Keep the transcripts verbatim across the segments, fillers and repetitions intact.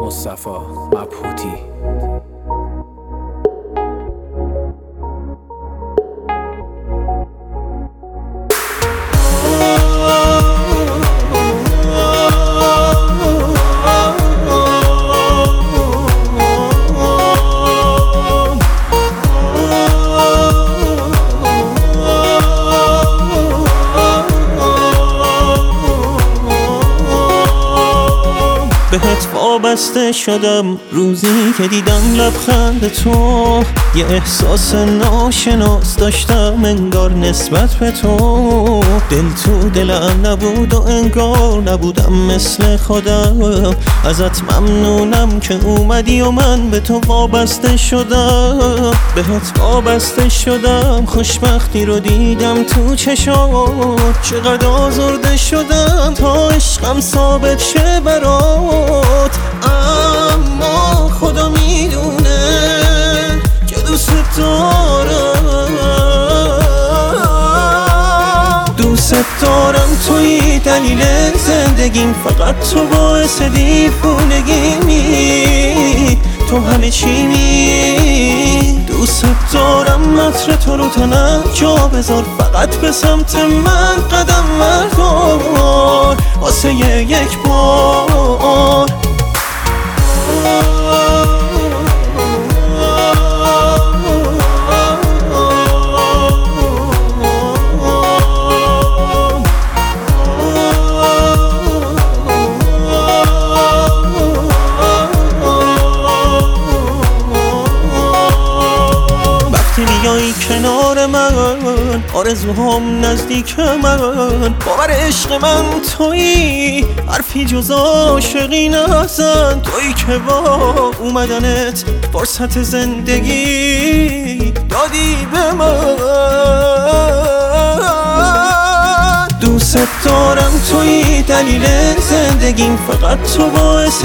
مصطفی مبهوتی. بهت وابسته شدم روزی که دیدم لبخند تو، یه احساس ناشناس داشتم انگار نسبت به تو. دل تو دلم نبود و انگار نبودم مثل خودم. ازت ممنونم که اومدی و من به تو وابسته شدم. بهت وابسته شدم، خوشبختی رو دیدم تو چشات. چقدر آزرده شدم تا عشقم ثابت شه برات. اما خدا میدونه که دوست دارم، دوست دارم. توی دلیل زندگیم، فقط تو باعث دیوونگیمی. تو همه چیمی، دوست دارم. عطر تو رو تنم جا بذار، فقط به سمت من قدم بردار واسه یک بار. میای کنار من، آرزوهام نزدیک من. باور عشق من تویی، حرفی جز عاشقی نزن. تویی که با اومدنت فرصت زندگی دادی به من. دوست دارم، تویی دلیل زندگیم، فقط تو باعث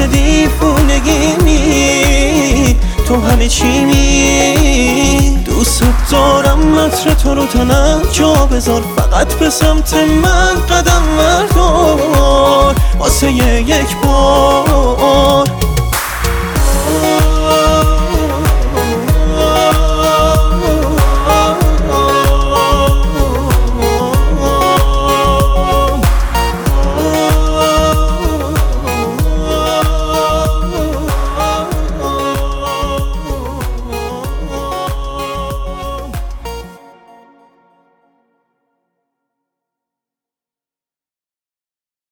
دیوونگیمی. تو همه چیمی، دوست دارم. عطر تو رو تنم جا بذار، فقط به سمت من قدم بردار واسه یک